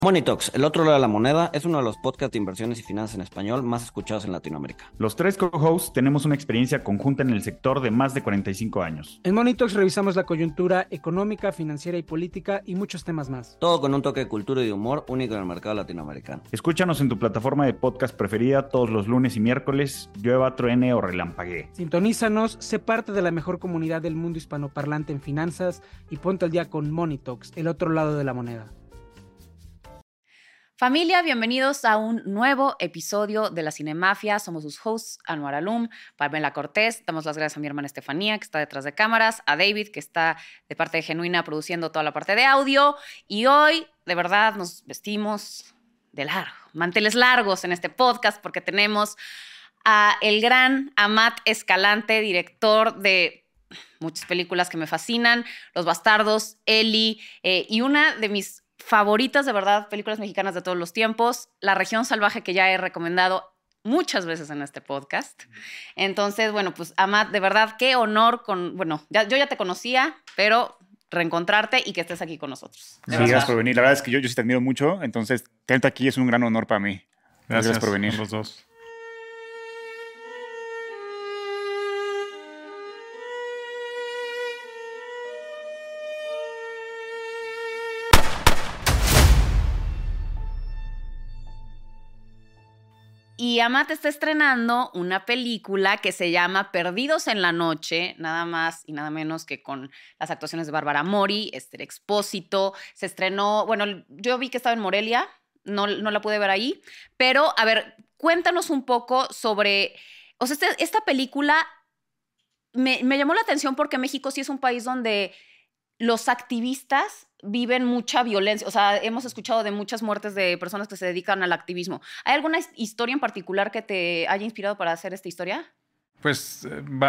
Money Talks, el otro lado de la moneda, es uno de los podcasts de inversiones y finanzas en español más escuchados en Latinoamérica. Los tres co-hosts tenemos una experiencia conjunta en el sector de más de 45 años. En Money Talks revisamos la coyuntura económica, financiera y política y muchos temas más. Todo con un toque de cultura y de humor único en el mercado latinoamericano. Escúchanos en tu plataforma de podcast preferida todos los lunes y miércoles, llueva, truene o relampaguee. Sintonízanos, sé parte de la mejor comunidad del mundo hispanoparlante en finanzas y ponte al día con Money Talks, el otro lado de la moneda. Familia, bienvenidos a un nuevo episodio de La Cinemafia. Somos sus hosts, Anuar Alum, Pamela Cortés. Damos las gracias a mi hermana Estefanía, que está detrás de cámaras, a David, que está de parte de Genuina produciendo toda la parte de audio. Y hoy, de verdad, nos vestimos de largo, manteles largos en este podcast, porque tenemos a el gran Amat Escalante, director de muchas películas que me fascinan, Los Bastardos, Eli, y una de mis favoritas, de verdad, películas mexicanas de todos los tiempos, La Región Salvaje, que ya he recomendado muchas veces en este podcast. Entonces, bueno, pues Amat, de verdad, qué honor yo ya te conocía, pero reencontrarte y que estés aquí con nosotros. Sí, gracias por venir. La verdad es que yo sí te admiro mucho, entonces tenerte aquí es un gran honor para mí. Gracias por venir. Los dos. Y Amat está estrenando una película que se llama Perdidos en la Noche, nada más y nada menos que con las actuaciones de Bárbara Mori, Esther Expósito. Se estrenó, bueno, yo vi que estaba en Morelia, no la pude ver ahí, pero a ver, cuéntanos un poco sobre, o sea, esta película me llamó la atención porque México sí es un país donde los activistas viven mucha violencia. O sea, hemos escuchado de muchas muertes de personas que se dedican al activismo. ¿Hay alguna historia en particular que te haya inspirado para hacer esta historia? Pues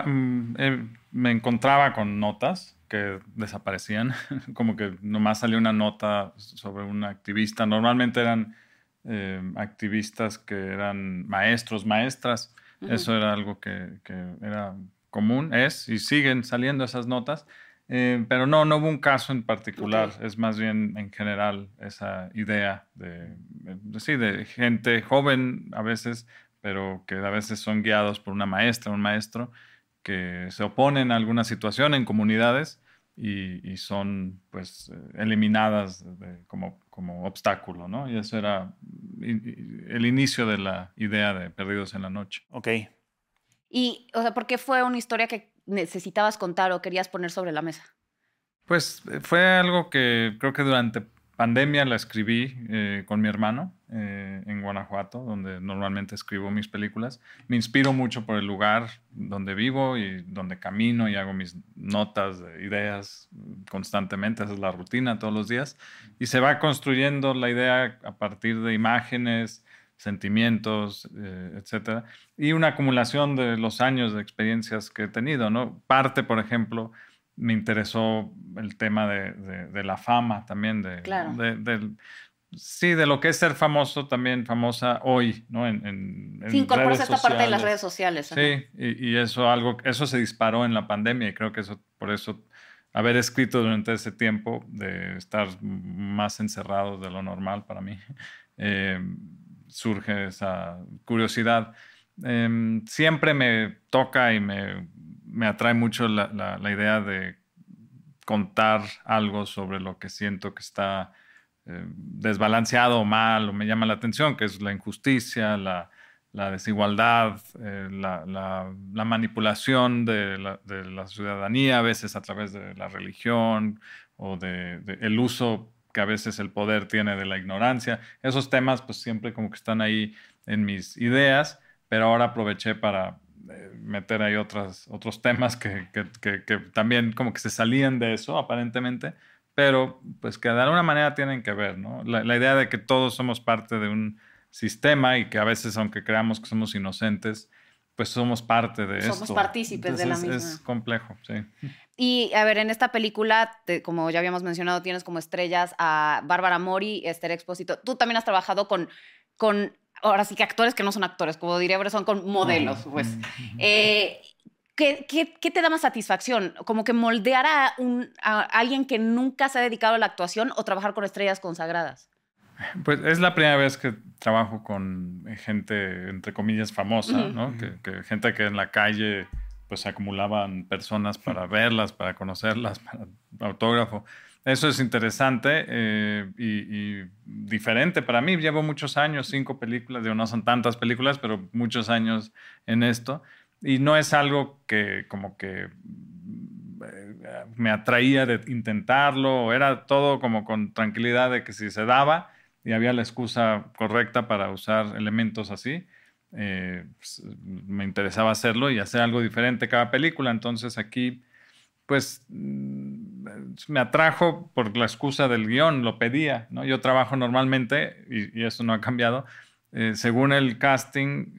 me encontraba con notas que desaparecían, como que nomás salió una nota sobre un activista. Normalmente eran activistas que eran maestros, maestras. Uh-huh. Eso era algo que era común, y siguen saliendo esas notas. Pero no hubo un caso en particular. Okay. Es más bien en general esa idea de gente joven a veces, pero que a veces son guiados por una maestra, un maestro, que se oponen a alguna situación en comunidades y son pues eliminadas como obstáculo, ¿no? Y eso era el inicio de la idea de Perdidos en la Noche. Ok. Y, o sea, ¿por qué fue una historia que necesitabas contar o querías poner sobre la mesa? Pues fue algo que creo que durante pandemia la escribí con mi hermano en Guanajuato, donde normalmente escribo mis películas. Me inspiro mucho por el lugar donde vivo y donde camino y hago mis notas de ideas constantemente. Esa es la rutina todos los días. Y se va construyendo la idea a partir de imágenes, sentimientos, etcétera, y una acumulación de los años de experiencias que he tenido, ¿no? Parte, por ejemplo, me interesó el tema de la fama también, claro. de lo que es ser famoso, también famosa hoy, ¿no? Sí, incorporarse a esta parte de las redes sociales. Sí, y eso se disparó en la pandemia y creo que por eso haber escrito durante ese tiempo, de estar más encerrado de lo normal para mí, surge esa curiosidad. Siempre me toca y me atrae mucho la idea de contar algo sobre lo que siento que está desbalanceado o mal, o me llama la atención, que es la injusticia, la desigualdad, la manipulación de la ciudadanía, a veces a través de la religión o el uso que a veces el poder tiene de la ignorancia. Esos temas pues siempre como que están ahí en mis ideas, pero ahora aproveché para meter ahí otros temas que también como que se salían de eso aparentemente, pero pues que de alguna manera tienen que ver, ¿no? La idea de que todos somos parte de un sistema y que a veces, aunque creamos que somos inocentes, pues somos parte de esto. Somos partícipes. Entonces, de la misma. Es complejo, sí. Y a ver, en esta película, como ya habíamos mencionado, tienes como estrellas a Bárbara Mori, Esther Expósito. Tú también has trabajado con ahora sí que actores que no son actores, como diría, pero son con modelos, pues. ¿Qué te da más satisfacción? ¿Como que moldear a alguien que nunca se ha dedicado a la actuación o trabajar con estrellas consagradas? Pues es la primera vez que trabajo con gente, entre comillas, famosa, ¿no? Que gente que en la calle pues se acumulaban personas para verlas, para conocerlas, para autógrafo. Eso es interesante y diferente para mí. Llevo muchos años, 5 películas, no son tantas películas, pero muchos años en esto. Y no es algo que como que me atraía de intentarlo. Era todo como con tranquilidad de que si se daba y había la excusa correcta para usar elementos así, pues, me interesaba hacerlo y hacer algo diferente cada película. Entonces aquí, pues, me atrajo por la excusa del guión, lo pedía, ¿no? Yo trabajo normalmente, y eso no ha cambiado, según el casting,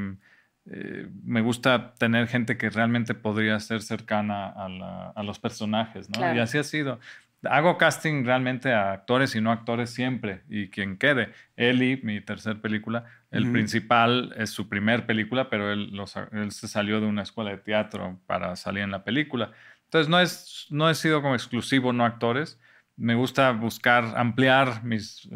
me gusta tener gente que realmente podría ser cercana a los personajes, ¿no? Claro. Y así ha sido. Hago casting realmente a actores y no actores siempre, y quien quede. Eli, mi tercer película, el principal es su primer película, pero él se salió de una escuela de teatro para salir en la película. Entonces no he sido como exclusivo no actores. Me gusta buscar ampliar mis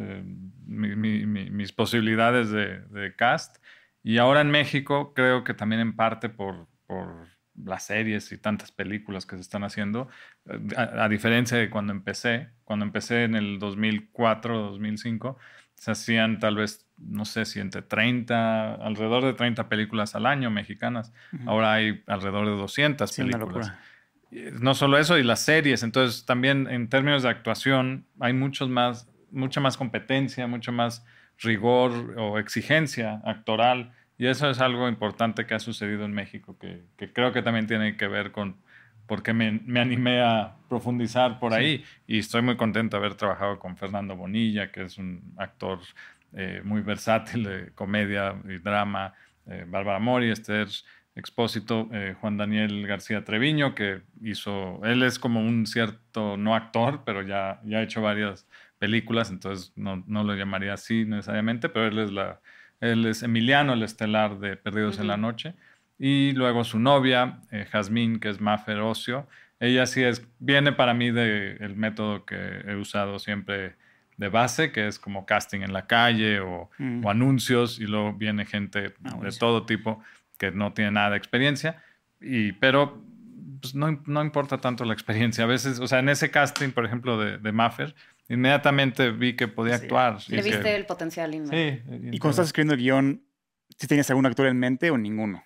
posibilidades de cast. Y ahora en México creo que también en parte por las series y tantas películas que se están haciendo, a diferencia de cuando empecé en el 2004, 2005, se hacían tal vez, no sé si alrededor de 30 películas al año mexicanas. Ahora hay alrededor de 200 películas. No solo eso, y las series. Entonces también en términos de actuación hay mucha más competencia, mucho más rigor o exigencia actoral. Y eso es algo importante que ha sucedido en México, que creo que también tiene que ver con por qué me animé a profundizar por ahí. Y estoy muy contento de haber trabajado con Fernando Bonilla, que es un actor muy versátil de comedia y drama, Bárbara Mori, Esther Expósito, Juan Daniel García Treviño, que él es como un cierto no actor, pero ya ha hecho varias películas, entonces no lo llamaría así necesariamente, pero él es Emiliano, el estelar de Perdidos en la Noche. Y luego su novia, Jazmín, que es Mafer Ocio. Ella sí viene para mí del método que he usado siempre de base, que es como casting en la calle o anuncios, y luego viene gente de todo tipo que no tiene nada de experiencia, pero pues, no importa tanto la experiencia. A veces, o sea, en ese casting, por ejemplo, de Mafer, inmediatamente vi que podía actuar. Le viste el potencial inmediato. Sí. ¿Y cuando estás escribiendo el guión, si tenías algún actor en mente o ninguno?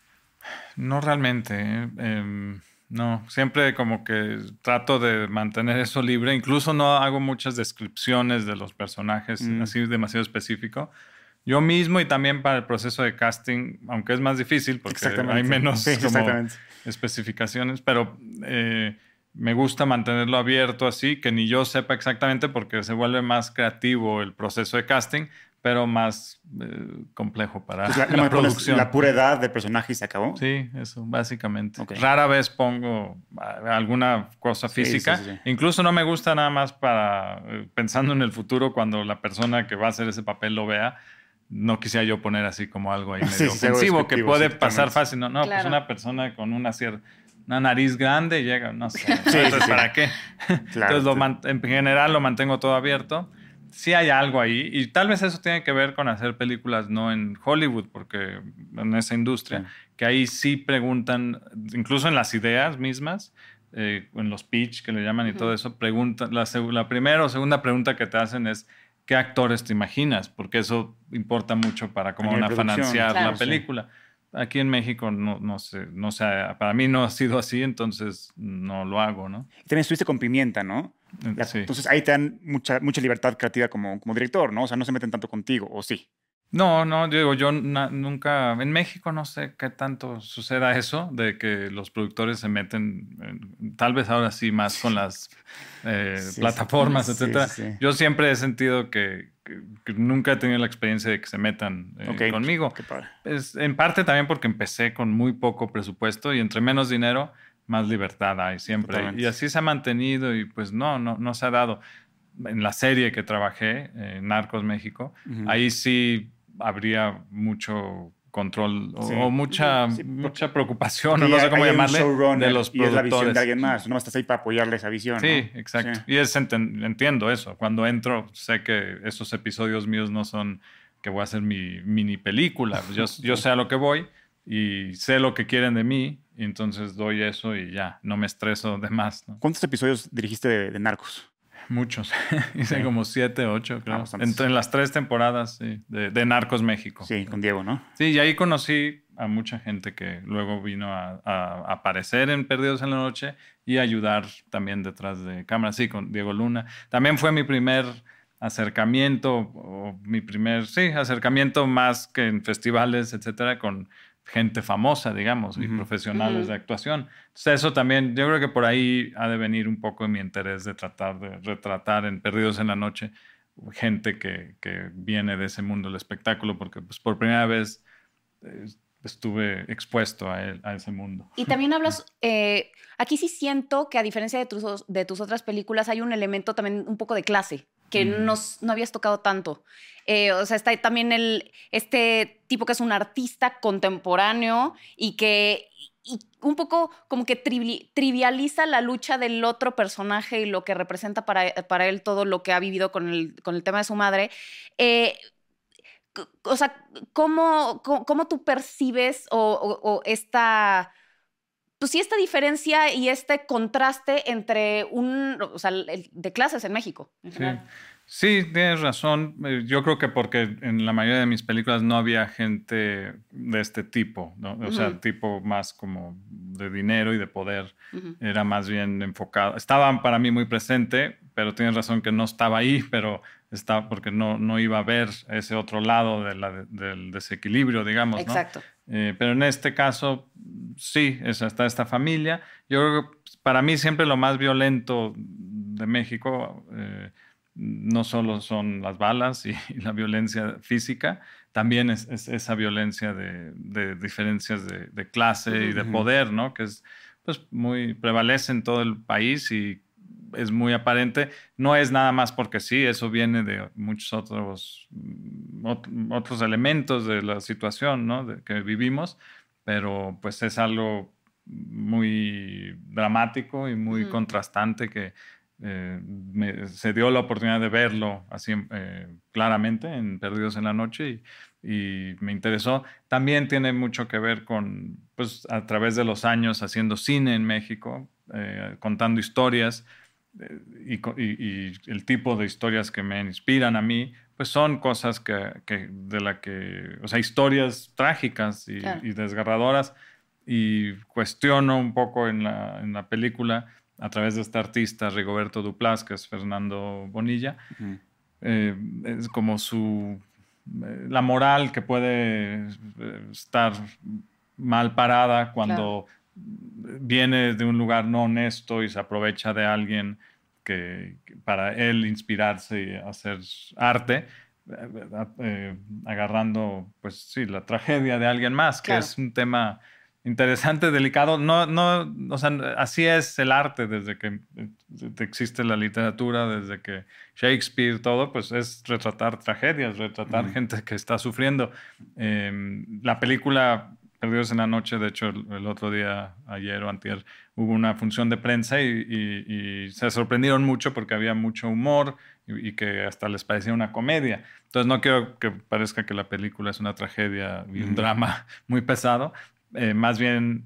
No realmente. No, siempre como que trato de mantener eso libre. Incluso no hago muchas descripciones de los personajes, así demasiado específico. Yo mismo, y también para el proceso de casting, aunque es más difícil porque hay menos especificaciones, pero me gusta mantenerlo abierto así, que ni yo sepa exactamente, porque se vuelve más creativo el proceso de casting, pero más complejo para la producción. La pura edad del personaje y se acabó. Sí, eso, básicamente. Okay. Rara vez pongo alguna cosa física. Sí. Incluso no me gusta nada más para pensando en el futuro, cuando la persona que va a hacer ese papel lo vea. No quisiera yo poner así como algo ahí medio ofensivo, que puede pasar fácil. No, claro. Pues una persona con una nariz grande llega, no sé. Entonces, ¿para qué? Claro, entonces, en general lo mantengo todo abierto. Sí hay algo ahí, y tal vez eso tiene que ver con hacer películas no en Hollywood, porque en esa industria, que ahí sí preguntan, incluso en las ideas mismas, en los pitch que le llaman y todo eso, preguntan, la primera o segunda pregunta que te hacen es ¿qué actores te imaginas? Porque eso importa mucho para cómo van a financiar la película. Sí. Aquí en México no sé, para mí no ha sido así, entonces no lo hago, ¿no? También estuviste con Pimienta, ¿no? Sí. Entonces ahí te dan mucha libertad creativa como director, ¿no? O sea, no se meten tanto contigo, ¿o sí? No, digo, yo nunca... En México no sé qué tanto suceda eso, de que los productores se meten, tal vez ahora sí más con las plataformas, etcétera. Sí. Yo siempre he sentido que nunca he tenido la experiencia de que se metan conmigo. Qué padre. En parte también porque empecé con muy poco presupuesto, y entre menos dinero, más libertad hay siempre. Totalmente. Y así se ha mantenido, y pues no se ha dado. En la serie que trabajé, Narcos México, ahí sí habría mucho control Sí. o mucha preocupación, o no Porque sé cómo hay un llamarle, showrunner de los y es la visión productores. de alguien más. No estás ahí para apoyarle esa visión, Sí, ¿no? exacto. Sí. Y entiendo eso. Cuando entro, sé que esos episodios míos no son que voy a hacer mi mini película. Yo sé a lo que voy y sé lo que quieren de mí, y entonces doy eso y ya, no me estreso de más, ¿no? ¿Cuántos episodios dirigiste de Narcos? Muchos. Hice Sí. como 7, 8, creo. bastantes. En las 3 temporadas, sí, de Narcos México. Sí, con Diego, ¿no? Sí, y ahí conocí a mucha gente que luego vino a aparecer en Perdidos en la Noche y ayudar también detrás de cámara. Sí, con Diego Luna. También fue mi primer acercamiento, acercamiento más que en festivales, etcétera, con gente famosa, digamos, y profesionales de actuación. Entonces eso también, yo creo que por ahí ha de venir un poco de mi interés de tratar de retratar en Perdidos en la Noche gente que viene de ese mundo del espectáculo, porque pues, por primera vez estuve expuesto a ese mundo. Y también hablas, aquí sí siento que a diferencia de tus otras películas hay un elemento también un poco de clase, que no habías tocado tanto. O sea, está también este tipo que es un artista contemporáneo y un poco como que trivializa la lucha del otro personaje y lo que representa para él todo lo que ha vivido con el tema de su madre. O sea, ¿cómo tú percibes o esta... Pues sí, esta diferencia y este contraste entre de clases en México. En general. Sí, tienes razón. Yo creo que porque en la mayoría de mis películas no había gente de este tipo, ¿no? O sea, tipo más como de dinero y de poder. Era más bien enfocado. Estaba para mí muy presente, pero tienes razón que no estaba ahí, pero estaba porque no iba a ver ese otro lado del desequilibrio, digamos, ¿no? Exacto. Pero en este caso, sí, está esta familia. Yo creo que para mí siempre lo más violento de México no solo son las balas y la violencia física, también es esa violencia de diferencias de clase y de poder, ¿no? Que es, pues, prevalece en todo el país y es muy aparente. No es nada más porque sí, eso viene de muchos otros elementos de la situación, ¿no? Que vivimos, pero pues es algo muy dramático y muy contrastante que se dio la oportunidad de verlo así claramente en Perdidos en la Noche y me interesó. También tiene mucho que ver con, pues, a través de los años haciendo cine en México, contando historias y el tipo de historias que me inspiran a mí, pues son cosas o sea, historias trágicas y desgarradoras, y cuestiono un poco en la película a través de este artista Rigoberto Duplass, que es Fernando Bonilla. Es como la moral que puede estar mal parada cuando viene de un lugar no honesto y se aprovecha de alguien que para él inspirarse y hacer arte, agarrando, pues sí, la tragedia de alguien más, que es un tema interesante, delicado. O sea, así es el arte desde que existe la literatura, desde que Shakespeare, todo, pues es retratar tragedias, retratar gente que está sufriendo. La película Perdidos en la Noche, de hecho, el otro día, ayer o antier, hubo una función de prensa y se sorprendieron mucho porque había mucho humor y que hasta les parecía una comedia. Entonces no quiero que parezca que la película es una tragedia y un drama muy pesado. Más bien,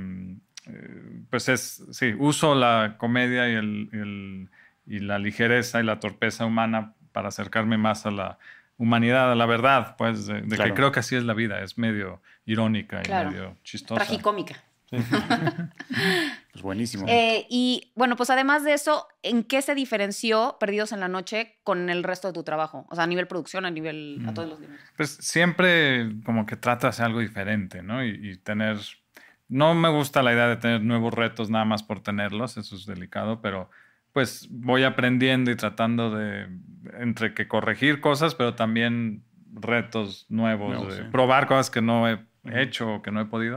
pues uso la comedia y la ligereza y la torpeza humana para acercarme más a la humanidad, a la verdad, pues, que creo que así es la vida, es medio irónica y medio chistosa. Tragicómica. Sí. Pues buenísimo. Y bueno, pues además de eso, ¿en qué se diferenció Perdidos en la Noche con el resto de tu trabajo? O sea, a nivel producción, a todos los niveles. Pues siempre como que trato de hacer algo diferente, ¿no? Y tener... No me gusta la idea de tener nuevos retos nada más por tenerlos, eso es delicado, pero pues voy aprendiendo y tratando de entre que corregir cosas, pero también retos nuevos, probar cosas que no he hecho o que no he podido.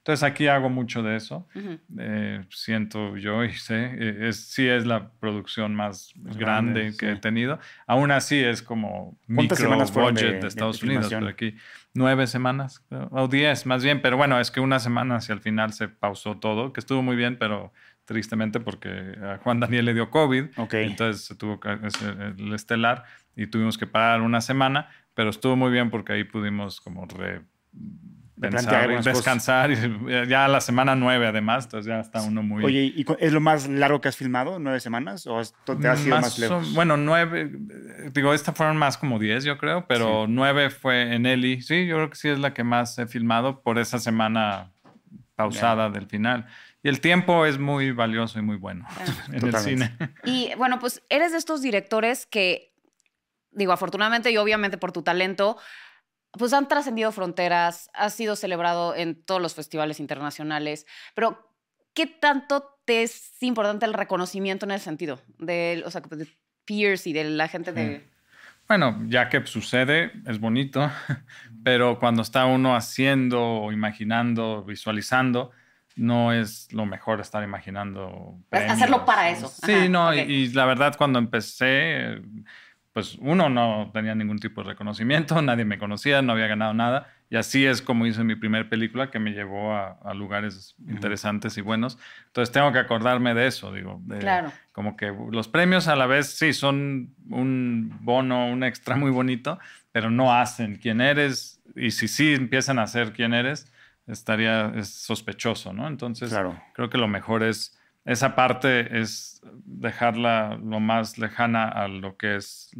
Entonces aquí hago mucho de eso. Ujú. Siento yo y sé, sí es la producción más grande que he tenido. Aún así es como ¿Cuántas semanas fueron budget de Estados Unidos, filmación? pero aquí 9 semanas, o 10 más bien. Pero bueno, es que una semana hacia el final se pausó todo, que estuvo muy bien, pero tristemente porque a Juan Daniel le dio COVID. Ok. Entonces se tuvo que hacer el estelar y tuvimos que parar una semana, pero estuvo muy bien porque ahí pudimos como Replantear algunas descansar y ya la semana 9 además, entonces ya está uno muy... Oye, ¿y es lo más largo que has filmado? ¿9 semanas? ¿O te has ido más lejos? Bueno, 9, digo, esta fueron más como 10 yo creo, pero 9 fue en Eli. Sí, yo creo que sí es la que más he filmado por esa semana pausada del final. Y el tiempo es muy valioso y muy bueno en el cine. Y bueno, pues eres de estos directores que, digo, afortunadamente y obviamente por tu talento, pues han trascendido fronteras, has sido celebrado en todos los festivales internacionales, pero ¿qué tanto te es importante el reconocimiento en ese sentido? O sea, de peers y de la gente de... Bueno, ya que sucede, es bonito, pero cuando está uno haciendo, imaginando, visualizando, no es lo mejor estar imaginando premios. Hacerlo para eso. Sí, Ajá, no, okay. y la verdad cuando empecé, pues uno no tenía ningún tipo de reconocimiento, nadie me conocía, no había ganado nada, y así es como hice mi primer película que me llevó a lugares interesantes y buenos. Entonces tengo que acordarme de eso, digo. Claro. Como que los premios a la vez sí son un bono, un extra muy bonito, pero no hacen quién eres, y si sí empiezan a hacer quién eres, es sospechoso, ¿no? Entonces creo que lo mejor es, esa parte es dejarla lo más lejana a lo que es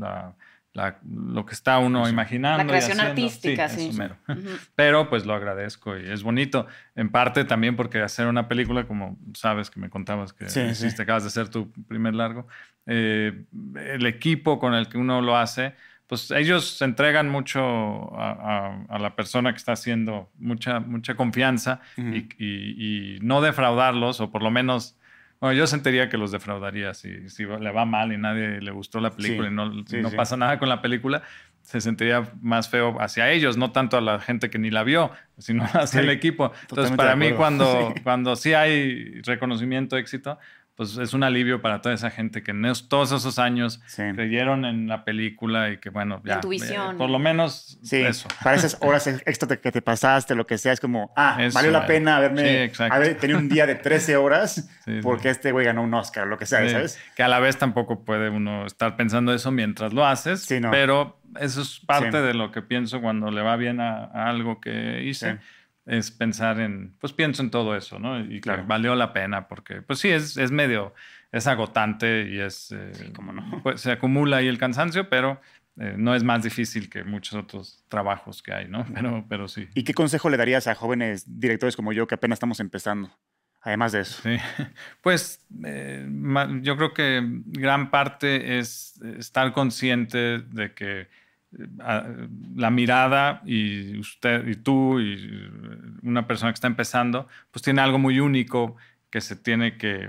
lo que está uno imaginando. La creación y haciendo. artística, sí. Eso mero. Pero pues lo agradezco y es bonito. En parte también porque hacer una película, como sabes que me contabas que acabas de hacer tu primer largo, el equipo con el que uno lo hace, pues ellos se entregan mucho a la persona que está haciendo mucha confianza y no defraudarlos, o por lo menos, bueno, yo sentiría que los defraudaría si le va mal y nadie le gustó la película y no pasa nada con la película, se sentiría más feo hacia ellos, no tanto a la gente que ni la vio, sino hacia el equipo. Entonces, para mí, cuando sí hay reconocimiento, éxito, pues es un alivio para toda esa gente que en todos esos años creyeron en la película y que, bueno, ya. En tu visión. Por lo menos eso. Para esas horas extra que te pasaste, lo que sea, es como, valió la pena haber tenido un día de 13 horas porque este güey ganó un Oscar, lo que sea, ¿sabes? Que a la vez tampoco puede uno estar pensando eso mientras lo haces, pero eso es parte de lo que pienso cuando le va bien a algo que hice. Es pensar pienso en todo eso, ¿no? Y que valió la pena porque, pues sí, es agotante y cómo no. Pues, se acumula ahí el cansancio, pero no es más difícil que muchos otros trabajos que hay, ¿no? Pero sí. ¿Y qué consejo le darías a jóvenes directores como yo que apenas estamos empezando? Además de eso. Sí. Pues yo creo que gran parte es estar consciente de que la mirada y usted y tú y una persona que está empezando pues tiene algo muy único que se tiene que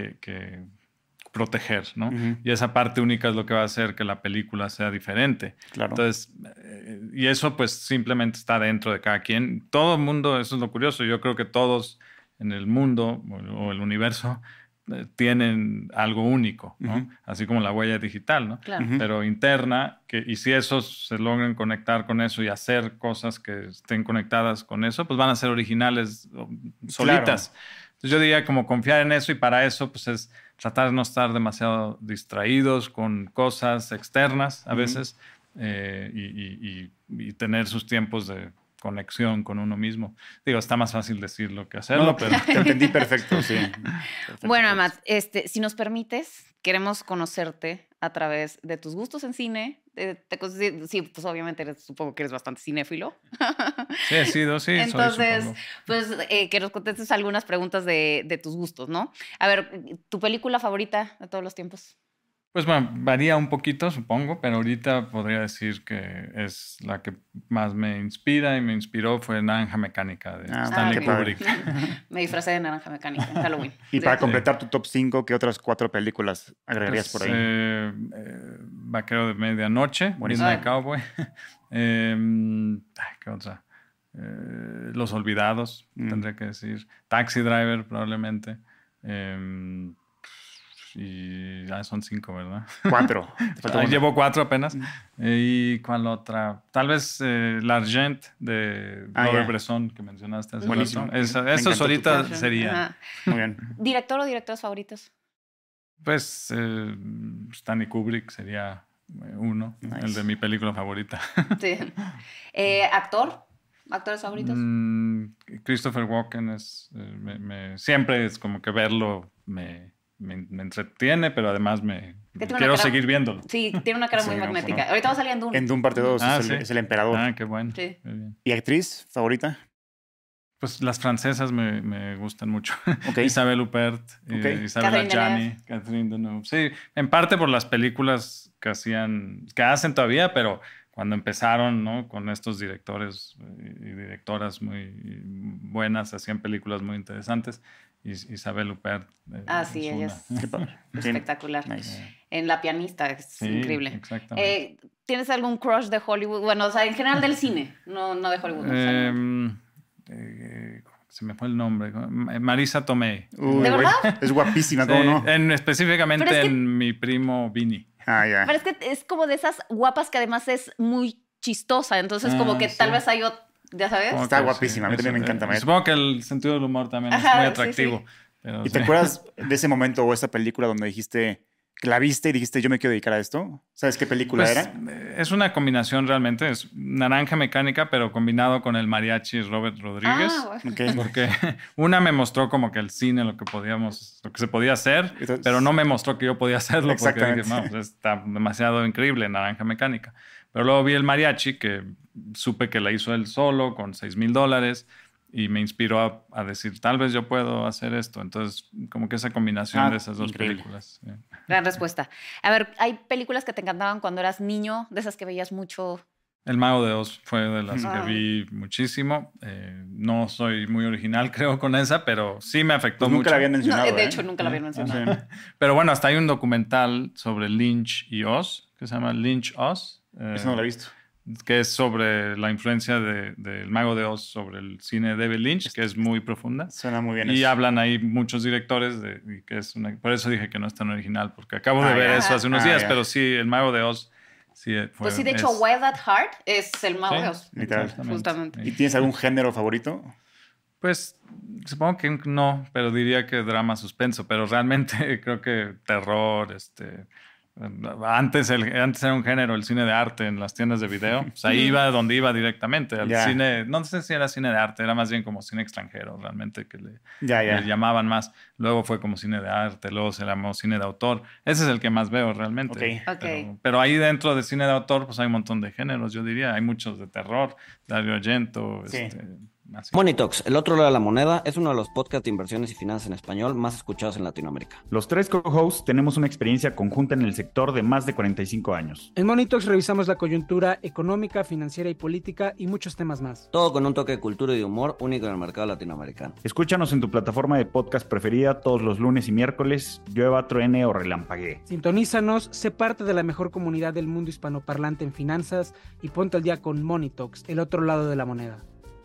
proteger, ¿no? Y esa parte única es lo que va a hacer que la película sea diferente. Entonces, y eso pues simplemente está dentro de cada quien. Todo el mundo, eso es lo curioso, yo creo que todos en el mundo o el universo tienen algo único, ¿no? Así como la huella digital, ¿no? Pero interna, y si esos se logran conectar con eso y hacer cosas que estén conectadas con eso, pues van a ser originales solitas. Entonces yo diría como confiar en eso, y para eso pues es tratar de no estar demasiado distraídos con cosas externas a veces y tener sus tiempos de conexión con uno mismo. Digo, está más fácil decirlo que hacerlo, pero... Te entendí perfecto, sí. Bueno, Amat, si nos permites, queremos conocerte a través de tus gustos en cine. Sí, pues obviamente supongo que eres bastante cinéfilo. Sí, he sido, sí. Entonces, soy, pues que nos contestes algunas preguntas de tus gustos, ¿no? A ver, ¿tu película favorita de todos los tiempos? Pues bueno, varía un poquito, supongo, pero ahorita podría decir que es la que más me inspira y me inspiró fue Naranja Mecánica de Stanley Kubrick. Me disfracé de Naranja Mecánica en Halloween. Y para completar tu top 5, ¿qué otras 4 películas agregarías por ahí? Vaquero de Medianoche, Midnight Cowboy. ¿Qué otra? Los Olvidados, tendría que decir. Taxi Driver, probablemente. Y ya son 5, ¿verdad? 4. Llevo 4 apenas. ¿Y cuál otra? Tal vez L'Argent de Robert Bresson, que mencionaste hace Buenísimo. Esos ahorita serían. Muy bien. ¿Director o directores favoritos? Pues Stanley Kubrick sería uno, el de mi película favorita. Sí. ¿Actor? ¿Actores favoritos? Christopher Walken es... siempre es como que verlo me entretiene, pero además quiero seguir viéndolo. Sí, tiene una cara muy magnética. ¿no? Ahorita va a salir en Dune. En Dune parte 2 es el emperador. Ah, qué bueno. Sí. Bien. ¿Y actriz favorita? Pues las francesas me gustan mucho. Okay. Isabelle Huppert, Isabelle Adjani, Catherine Deneuve. Sí, en parte por las películas que hacen todavía, pero cuando empezaron, ¿no? Con estos directores y directoras muy buenas, hacían películas muy interesantes. Isabelle Huppert. Sí, ella es espectacular. Nice. En La pianista, es increíble. Exactamente. ¿Tienes algún crush de Hollywood? Bueno, o sea, en general del cine, no de Hollywood. Se me fue el nombre. Marisa Tomei. ¿De verdad? Es guapísima, ¿cómo no? Específicamente en mi primo Vinny. Ya. Pero es que es como de esas guapas que además es muy chistosa, entonces como que tal vez hay otro, ya sabes. Está guapísima, a mí también me encanta. Supongo que el sentido del humor también es muy atractivo. Sí. Pero, ¿Y te acuerdas de ese momento o esa película donde dijiste que la viste y dijiste yo me quiero dedicar a esto? ¿Sabes qué película era? Es una combinación realmente, es Naranja Mecánica, pero combinado con el mariachi Robert Rodríguez. Okay. Porque una me mostró como que el cine, lo que se podía hacer, pero no me mostró que yo podía hacerlo porque dije, no, pues está demasiado increíble Naranja Mecánica. Pero luego vi el mariachi, que supe que la hizo él solo con $6,000 y me inspiró a decir, tal vez yo puedo hacer esto. Entonces, como que esa combinación de esas dos películas. Gran respuesta. A ver, ¿hay películas que te encantaban cuando eras niño, de esas que veías mucho? El Mago de Oz fue de las que vi muchísimo. No soy muy original, creo, con esa, pero sí me afectó mucho. Nunca la habían mencionado. De hecho, nunca la habían mencionado. Pero bueno, hasta hay un documental sobre Lynch y Oz, que se llama Lynch Oz. Eso no lo he visto. Que es sobre la influencia del Mago de Oz sobre el cine de David Lynch, que es muy profunda. Suena muy bien. Y hablan ahí muchos directores, por eso dije que no es tan original, porque acabo de ver eso hace unos días, pero sí, el Mago de Oz sí fue... Pues sí, de hecho, Wild at Heart es el Mago de Oz. Literal. Justamente. ¿Y tienes algún género favorito? Pues supongo que no, pero diría que drama suspenso, pero realmente creo que terror, Antes era un género, el cine de arte en las tiendas de video. O sea, iba donde iba directamente. Al cine, no sé si era cine de arte, era más bien como cine extranjero, realmente, que le llamaban más. Luego fue como cine de arte, luego se llamó cine de autor. Ese es el que más veo realmente. Pero ahí dentro de cine de autor, pues hay un montón de géneros, yo diría. Hay muchos de terror, Dario Argento, Money Talks, el otro lado de la moneda, es uno de los podcasts de inversiones y finanzas en español más escuchados en Latinoamérica. Los 3 co-hosts tenemos una experiencia conjunta en el sector de más de 45 años. En Money Talks revisamos la coyuntura económica, financiera y política y muchos temas más. Todo con un toque de cultura y de humor único en el mercado latinoamericano. Escúchanos en tu plataforma de podcast preferida todos los lunes y miércoles, llueva, truene o relampaguee. Sintonízanos, sé parte de la mejor comunidad del mundo hispanoparlante en finanzas y ponte al día con Money Talks, el otro lado de la moneda.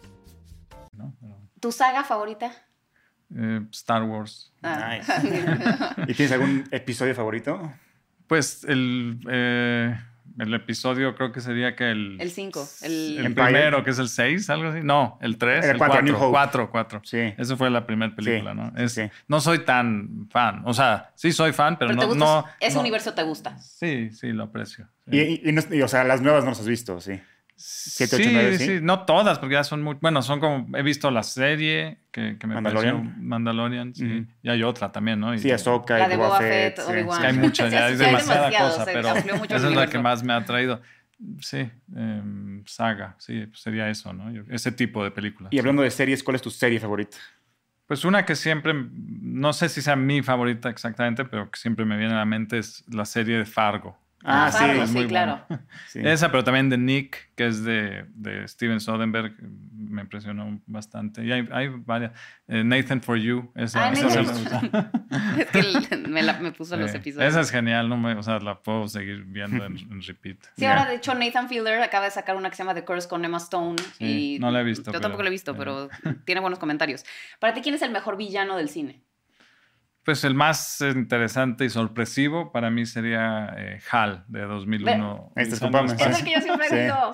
¿Tu saga favorita? Star Wars. Nice. ¿Y tienes algún episodio favorito? Pues el episodio creo que sería que el 5. El primero, que es el 6, algo así. No, el 3, el 4. Sí. Eso fue la primera película, ¿no? No soy tan fan. O sea, sí soy fan, pero no... ¿Ese universo te gusta? Sí, lo aprecio. Sí. Y, o sea, las nuevas no las has visto, sí. 7, 8, 9, sí, no todas, porque ya son muy... Bueno, son como... He visto la serie que me pareció Mandalorian, sí. Y hay otra también, ¿no? Sí, Ahsoka, la de Boba Fett, Obi-Wan. Hay muchas, ya hay demasiada cosa, pero esa es la que más me ha atraído. Sí, saga, sí, pues sería eso, ¿no? Ese tipo de películas. Y hablando de series, ¿cuál es tu serie favorita? Pues una que siempre, no sé si sea mi favorita exactamente, pero que siempre me viene a la mente es la serie de Fargo. Sí, claro. Sí. Esa, pero también de Nick, que es de Steven Soderbergh, me impresionó bastante. Y hay varias. Nathan For You. Esa me gusta. Es que me puso los episodios. Esa es genial, la puedo seguir viendo en repeat. Sí, ahora de hecho Nathan Fielder acaba de sacar una que se llama The Curse con Emma Stone. Sí, no la he visto. Yo tampoco la he visto, pero tiene buenos comentarios. Para ti, ¿quién es el mejor villano del cine? Pues el más interesante y sorpresivo para mí sería HAL de 2001. Es el que yo siempre digo.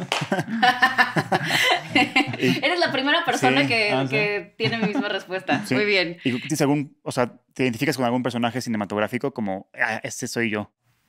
Eres la primera persona que tiene mi misma respuesta. Sí. Muy bien. ¿Y tienes te identificas con algún personaje cinematográfico como, este soy yo?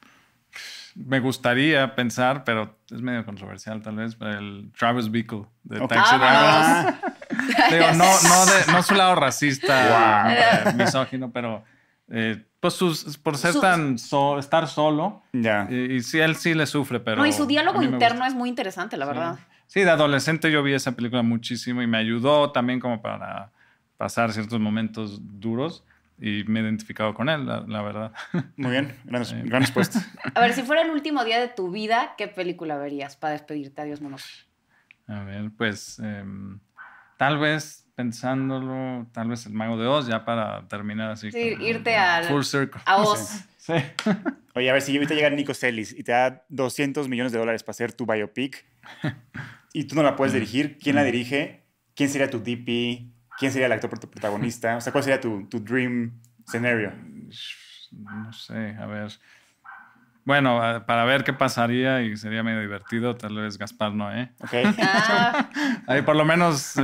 Me gustaría pensar, pero es medio controversial tal vez, el Travis Bickle de Taxi Driver. Digo, no su lado racista, misógino, pero pues por ser estar solo. Y sí, él sí le sufre, pero... No, y su diálogo interno es muy interesante, la verdad. Sí, de adolescente yo vi esa película muchísimo y me ayudó también como para pasar ciertos momentos duros. Y me he identificado con él, la verdad. Muy bien, gran respuesta. A ver, si fuera el último día de tu vida, ¿qué película verías para despedirte? Adiós, monos. A ver, pues tal vez pensándolo, tal vez El Mago de Oz, ya para terminar así. Sí, irte al full circle. A Oz. Sí. Oye, a ver, si ahorita llega Nico Celis y te da $200 millones para hacer tu biopic y tú no la puedes dirigir, ¿quién la dirige? ¿Quién sería tu DP? ¿Quién sería el actor protagonista? O sea, ¿cuál sería tu dream scenario? No sé, a ver. Bueno, para ver qué pasaría y sería medio divertido, tal vez Gaspar Noé. Ok. Ahí por lo menos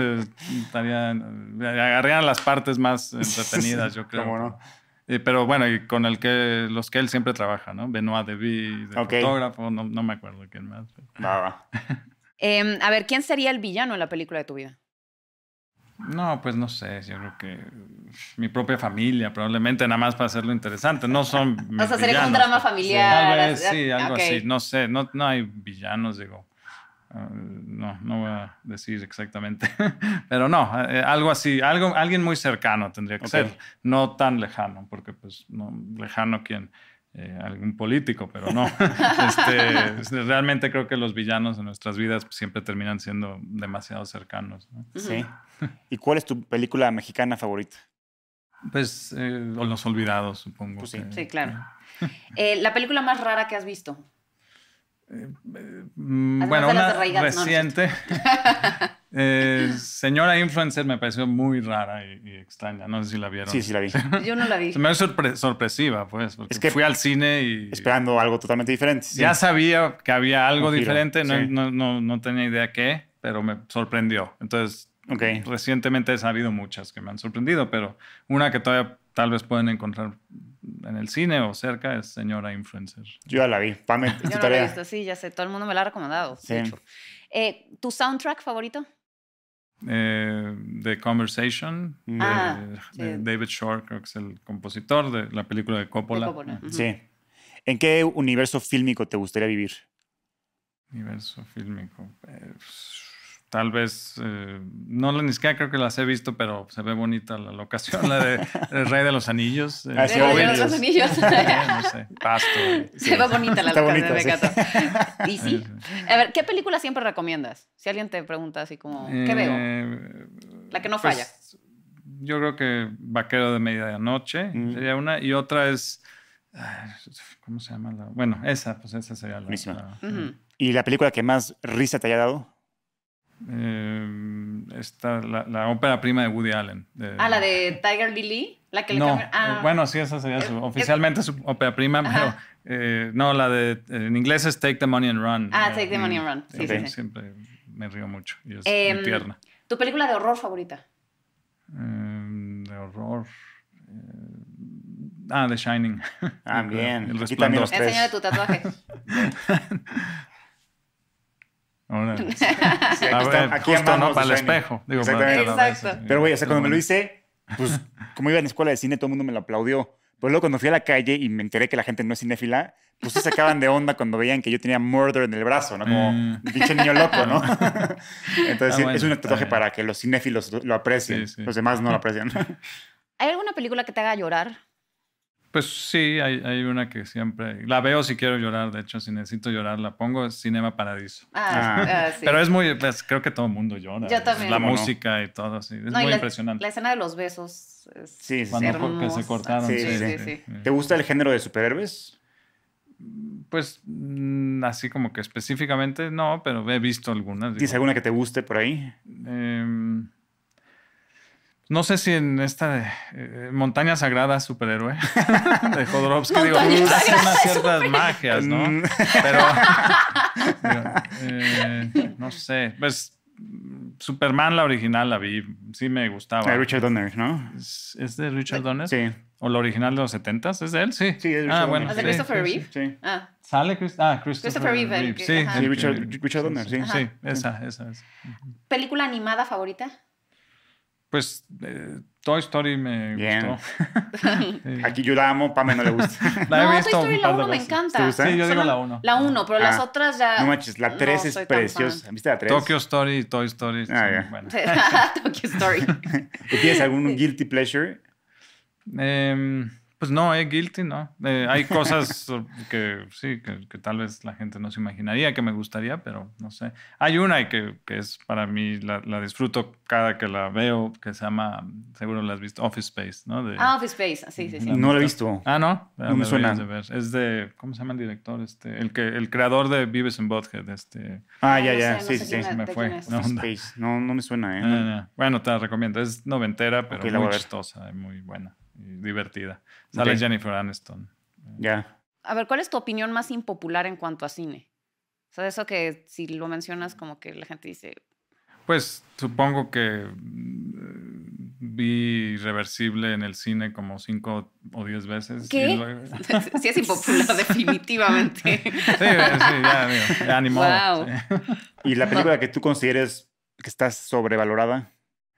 agarrarían las partes más entretenidas, yo creo. ¿Cómo no? Pero bueno, y con los que él siempre trabaja, ¿no? Benoit Deville, fotógrafo, no me acuerdo quién más. Va. A ver, ¿quién sería el villano en la película de tu vida? No, pues no sé, yo creo que mi propia familia, probablemente, nada más para hacerlo interesante. No son o sea, sería como un drama familiar. Sí, algo así, no sé, no hay villanos, digo. No voy a decir exactamente, pero no, algo así, alguien muy cercano tendría que ser, no tan lejano, porque pues no lejano quién, algún político, pero no. Realmente creo que los villanos en nuestras vidas siempre terminan siendo demasiado cercanos, ¿no? Sí. ¿Y cuál es tu película mexicana favorita? Pues Los Olvidados, supongo. Pues sí. Sí, claro. ¿La película más rara que has visto? Bueno, una reciente. Señora Influencer me pareció muy rara y extraña. No sé si la vieron. Sí, la vi. Yo no la vi. Se me hizo sorpresiva, pues, porque es que fui al cine y... Esperando algo totalmente diferente. Sí. Ya sabía que había algo diferente, no tenía idea qué, pero me sorprendió. Entonces, recientemente he sabido muchas que me han sorprendido, pero una que todavía tal vez pueden encontrar en el cine o cerca es Señora Influencer. Yo ya la vi. Pame, yo no la he visto, sí, ya sé. Todo el mundo me la ha recomendado. Sí. De hecho. ¿Tu soundtrack favorito? The Conversation de David Shore, creo que es el compositor de la película de Coppola. Sí. ¿En qué universo fílmico te gustaría vivir? Universo fílmico. Tal vez, ni siquiera creo que las he visto, pero se ve bonita la locación, la de El Rey de los Anillos. El Rey de los Anillos. No sé, Pasto. Se ve bonita la locación, me encanta. Y sí. A ver, ¿qué película siempre recomiendas? Si alguien te pregunta así como, ¿qué veo? La que no falla. Yo creo que Vaquero de Medianoche sería una, y otra es, ¿cómo se llama? Bueno, esa sería la... ¿Y la película que más risa te haya dado? La ópera prima de Woody Allen. La de Tiger Lily. La que bueno, sí, esa sería oficialmente su ópera prima, pero no, la de en inglés es Take the Money and Run. Take the Money and Run. Sí. Siempre me río mucho y es muy tierna. ¿Tu película de horror favorita? De horror. The Shining. Bien. El Resplandor. Enséñame tu tatuaje. Aquí justo, ¿no? Para el Shining. espejo. Digo, exacto. Pero, güey, cuando me lo hice, pues, como iba en escuela de cine, todo el mundo me lo aplaudió. Pero luego cuando fui a la calle y me enteré que la gente no es cinéfila, pues se sacaban de onda cuando veían que yo tenía Murder en el brazo, ¿no? Como pinche niño loco, ¿no? Entonces, es un tatuaje para que los cinéfilos lo aprecien. Sí. Los demás no lo aprecian. ¿Hay alguna película que te haga llorar? Pues sí, hay una que siempre... La veo si quiero llorar, de hecho, si necesito llorar la pongo, es Cinema Paradiso. Sí. Pero es muy... Pues, creo que todo el mundo llora. Yo también. La música y todo, sí. Es muy impresionante. La escena de los besos es Sí. Cuando que se cortaron. Sí. ¿Te gusta el género de superhéroes? Pues así como que específicamente no, pero he visto algunas. ¿Tienes alguna que te guste por ahí? No sé si en esta Montaña Sagrada superhéroe de Jodorowsky hace unas ciertas magias, ¿no? Pero no sé, pues Superman la original la vi, sí me gustaba. De Richard Donner, ¿no? ¿Es de Richard Donner? Sí. ¿O la original de los 70s? ¿Es de él? Sí. Sí, es de Richard bueno. Donner. ¿Es de Christopher Reeve? Sí. ¿Sale Christopher Reeve? Sí, Ajá. Sí, Richard Donner, sí. Sí, esa es. ¿Película animada favorita? Pues Toy Story me Bien. gustó. Sí. Aquí yo la amo, Pame no le gusta. La he No, Toy visto Story un la par de 1 me veces. encanta. ¿Te gusta? Sí, yo digo Solo la 1. La 1, pero las otras ya... No manches, la 3 es soy tan preciosa. ¿Viste la 3? Tokyo Story y Toy Story. ya. Son buenas. fan. Tokyo Story. ¿Y tienes algún guilty pleasure? Pues no, guilty, no. Hay cosas que sí, que tal vez la gente no se imaginaría que me gustaría, pero no sé. Hay una que es para mí, la disfruto cada que la veo, que se llama, seguro la has visto, Office Space, ¿no? Office Space, sí. No la he visto. Ah, ¿no? No me suena. De ver. Es de, ¿cómo se llama el director? El creador de Beavis and Butthead. Ya. No sé Sí. quién es, me de fue. quién es. No, Space. No me suena, ¿eh? no. Bueno, te la recomiendo. Es noventera, pero Ok, la voy muy a ver. chistosa y muy buena y divertida. Sale Ok. Jennifer Aniston. Ya. A ver, ¿cuál es tu opinión más impopular en cuanto a cine? O sea, eso que si lo mencionas como que la gente dice... Pues supongo que vi Irreversible en el cine como 5 o 10 veces. ¿Qué? Y luego- Sí es impopular, definitivamente. Sí, ya, digo, ya animó. Wow. Sí. ¿Y la película que tú consideres que está sobrevalorada?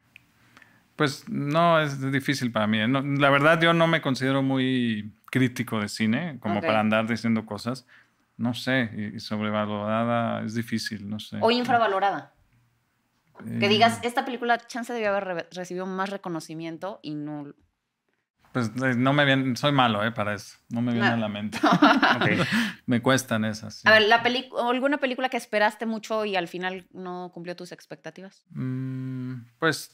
Pues no, es difícil para mí. No, la verdad, yo no me considero muy crítico de cine, como Ok. para andar diciendo cosas. No sé, y sobrevalorada es difícil, no sé. O infravalorada. Que Eh, digas, esta película chance debió haber recibido más reconocimiento y no... Pues no me viene, soy malo, para eso. No me viene No. a la mente. Ok. Me cuestan esas. Sí. A ver, ¿alguna película que esperaste mucho y al final no cumplió tus expectativas? Pues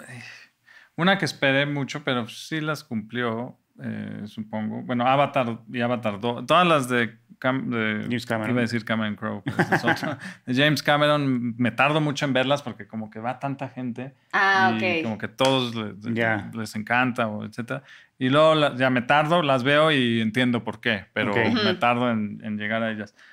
una que esperé mucho, pero sí las cumplió, supongo. Bueno, Avatar y Avatar 2. Todas las de James Cameron. Iba a decir Cameron Crowe, pero ese es otro. De James Cameron me tardo mucho en verlas porque como que va tanta gente y Ok. como que todos Ya. les encanta o etcétera. Y luego ya me tardo, las veo y entiendo por qué, pero Ok. me tardo en llegar a ellas.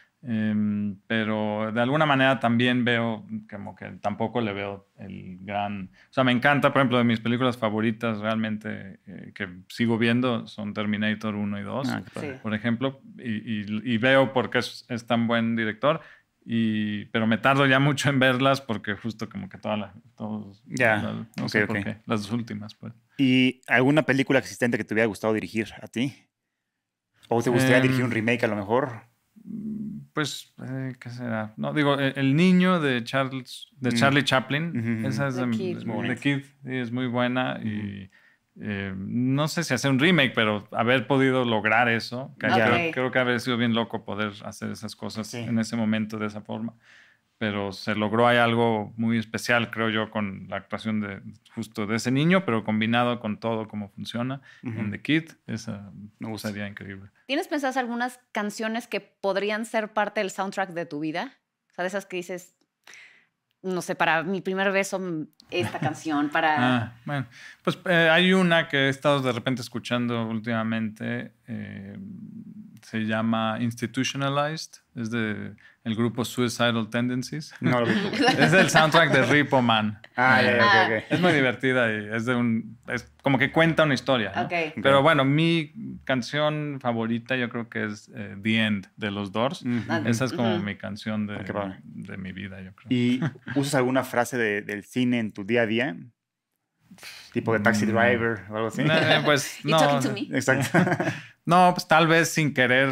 Pero de alguna manera también veo como que tampoco le veo el gran... O sea, me encanta, por ejemplo, de mis películas favoritas realmente que sigo viendo son Terminator 1 y 2, Qué padre. Sí. por ejemplo, y veo por qué es tan buen director, pero me tardo ya mucho en verlas porque justo como que Ya. no Ok, sé ok. por qué, las últimas, pues. ¿Y alguna película existente que te hubiera gustado dirigir a ti? ¿O te gustaría dirigir un remake a lo mejor? Pues, ¿qué será? No, digo, El niño de Charlie Chaplin. Ujú. Esa es The Kid. de Muy bonita. The Kid, sí, es muy buena. Y no sé si hacer un remake, pero haber podido lograr eso. Que Ok. creo que haber sido bien loco poder hacer esas cosas Sí. en ese momento de esa forma. Pero se logró, hay algo muy especial, creo yo, con la actuación justo de ese niño, pero combinado con todo cómo funciona en The Kid. Esa Me gusta. sería increíble. ¿Tienes pensadas algunas canciones que podrían ser parte del soundtrack de tu vida? O sea, de esas que dices, no sé, para mi primer beso, esta canción, para... Bueno, pues hay una que he estado de repente escuchando últimamente, se llama Institutionalized, es de el grupo Suicidal Tendencies. No lo vi. Es del soundtrack de Repo Man. Ok. Es muy divertida y es como que cuenta una historia, ¿no? Ok. Pero bueno, mi canción favorita yo creo que es The End de los Doors. Esa es como mi canción Qué padre. de mi vida, yo creo. ¿Y usas alguna frase del cine en tu día a día? Tipo de Taxi Driver o algo así. Pues You no. talking to me? Exacto. No, pues tal vez sin querer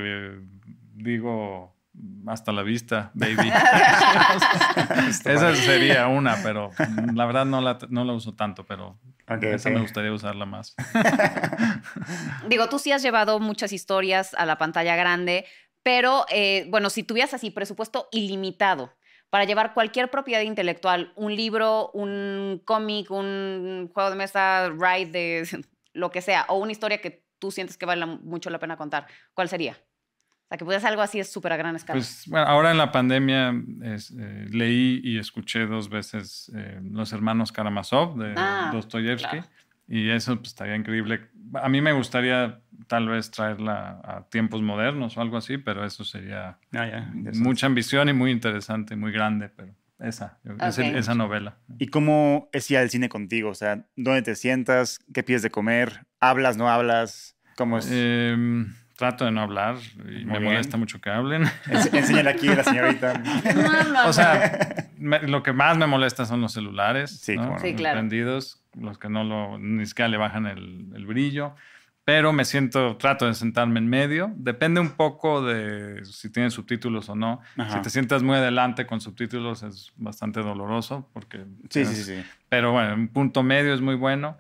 digo hasta la vista, baby. Esa sería una, pero la verdad no la uso tanto, pero Esa me gustaría usarla más. Digo, tú sí has llevado muchas historias a la pantalla grande, pero bueno, si tuvieras así presupuesto ilimitado para llevar cualquier propiedad intelectual, un libro, un cómic, un juego de mesa, ride de lo que sea, o una historia que tú sientes que vale mucho la pena contar, ¿cuál sería? O sea, que pudieras algo así es súper a gran escala. Pues bueno, ahora en la pandemia leí y escuché 2 veces Los hermanos Karamazov de Dostoyevsky. Claro. Y eso pues, estaría increíble. A mí me gustaría tal vez traerla a tiempos modernos o algo así, pero eso sería mucha ambición y muy interesante, muy grande, pero esa novela. ¿Y cómo es ir al cine contigo? O sea, ¿dónde te sientas? ¿Qué pides de comer? ¿Hablas, no hablas? ¿Cómo es? Trato de no hablar y me molesta mucho que hablen. Enséñale aquí a la señorita. O sea, lo que más me molesta son los celulares, sí, ¿no? Sí, claro. Prendidos, los que ni siquiera le bajan el brillo. Pero trato de sentarme en medio. Depende un poco de si tienen subtítulos o no. Ajá. Si te sientas muy adelante con subtítulos es bastante doloroso. Porque Sí. Pero bueno, un punto medio es muy bueno.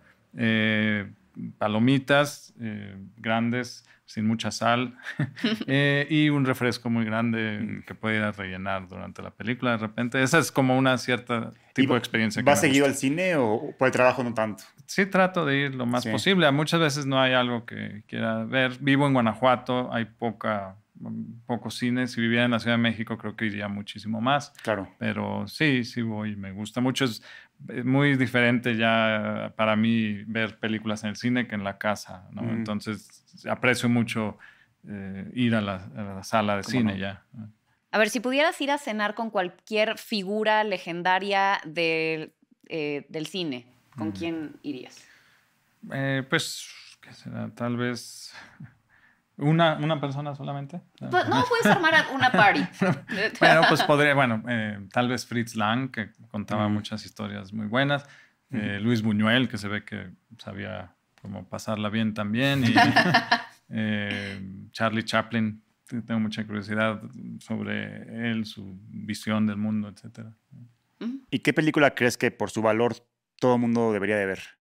Palomitas grandes, sin mucha sal. Y un refresco muy grande que puede ir a rellenar durante la película de repente. Esa es como una cierta tipo de experiencia. ¿Vas seguido al cine o por el trabajo no tanto? Sí, trato de ir lo más posible. Muchas veces no hay algo que quiera ver. Vivo en Guanajuato, hay pocos cines. Si viviera en la Ciudad de México, creo que iría muchísimo más. Claro. Pero sí voy, me gusta mucho. Es muy diferente ya para mí ver películas en el cine que en la casa, ¿no? Entonces, aprecio mucho ir a la sala de cine ya. A ver, si pudieras ir a cenar con cualquier figura legendaria del cine, ¿con quién irías? Pues, ¿qué será? Tal vez una persona solamente. Pues, no, puedes armar una party. Bueno, pues podría, tal vez Fritz Lang, que contaba muchas historias muy buenas. Luis Buñuel, que se ve que sabía cómo pasarla bien también. Y Charlie Chaplin. Tengo mucha curiosidad sobre él, su visión del mundo, etc. ¿Y qué película crees que por su valor todo el mundo debería de ver?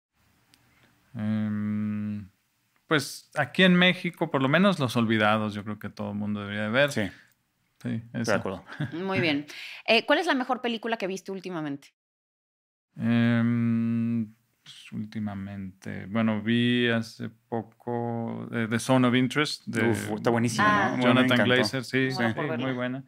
Pues aquí en México, por lo menos Los Olvidados, yo creo que todo el mundo debería de ver. Sí, estoy de acuerdo. Muy bien. ¿Cuál es la mejor película que viste últimamente? Pues, últimamente, vi hace poco The Zone of Interest. Está buenísima, ¿no? Jonathan Glazer, sí, muy buena.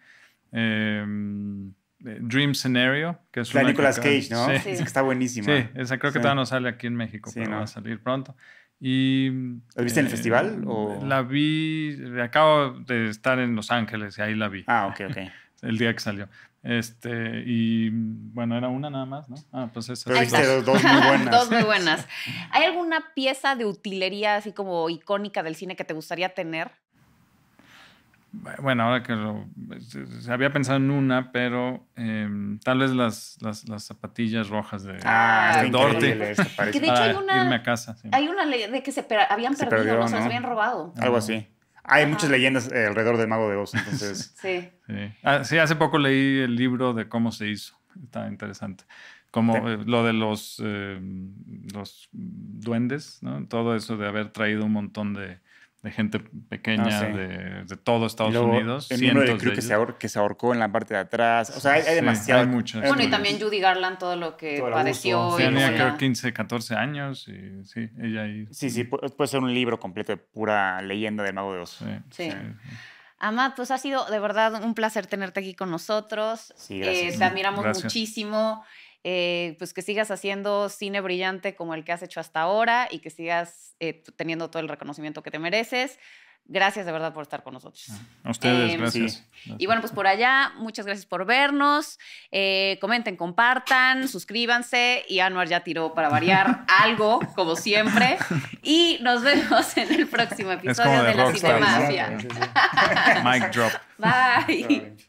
Dream Scenario, que es la Nicolas Cage, ¿no? Sí. Está buenísima. Sí, esa creo que todavía no sale aquí en México, pero va a salir pronto. Y, ¿La viste en el festival? La vi, acabo de estar en Los Ángeles y ahí la vi. Ok. El día que salió. Y bueno, era una nada más, ¿no? Pues esas. Pero viste dos muy buenas. Dos muy buenas. ¿Hay alguna pieza de utilería así como icónica del cine que te gustaría tener? Bueno, ahora que había pensado en una, pero tal vez las zapatillas rojas de Dorothy. Que de hecho hay una, irme a casa. Sí. Hay una de que se habían perdido, ¿no? Se habían robado. Algo así. Hay muchas leyendas alrededor del Mago de Oz, entonces. Sí. Sí, hace poco leí el libro de cómo se hizo. Está interesante. Como lo de los duendes, ¿no? Todo eso de haber traído un montón de gente pequeña de todo Estados Unidos. El miembro del crew que se ahorcó en la parte de atrás. O sea, hay demasiado. Hay muchas. Bueno, y también Judy Garland, todo lo que padeció. Tenía creo 15, 14 años y sí, ella ahí. Sí, puede ser un libro completo de pura leyenda del Mago de Oz. Sí. Amat, pues ha sido de verdad un placer tenerte aquí con nosotros. Sí, gracias. Te admiramos muchísimo. Pues que sigas haciendo cine brillante como el que has hecho hasta ahora y que sigas teniendo todo el reconocimiento que te mereces. Gracias de verdad por estar con nosotros. A ustedes, gracias. Y bueno, pues por allá, muchas gracias por vernos. Comenten, compartan, suscríbanse. Y Anwar ya tiró para variar algo, como siempre. Y nos vemos en el próximo episodio de La Cinemafia. Mic drop. Bye.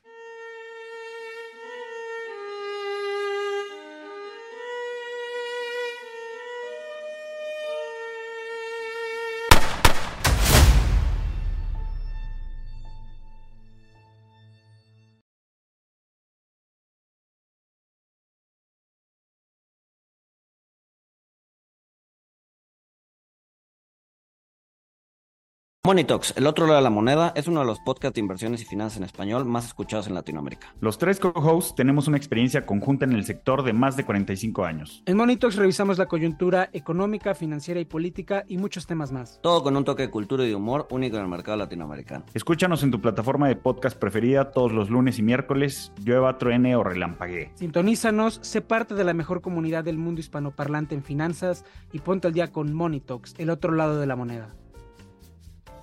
Money Talks, el otro lado de la moneda, es uno de los podcasts de inversiones y finanzas en español más escuchados en Latinoamérica. Los tres co-hosts tenemos una experiencia conjunta en el sector de más de 45 años. En Money Talks revisamos la coyuntura económica, financiera y política y muchos temas más. Todo con un toque de cultura y de humor único en el mercado latinoamericano. Escúchanos en tu plataforma de podcast preferida todos los lunes y miércoles, llueva, truene o relampaguee. Sintonízanos, sé parte de la mejor comunidad del mundo hispanoparlante en finanzas y ponte al día con Money Talks, el otro lado de la moneda.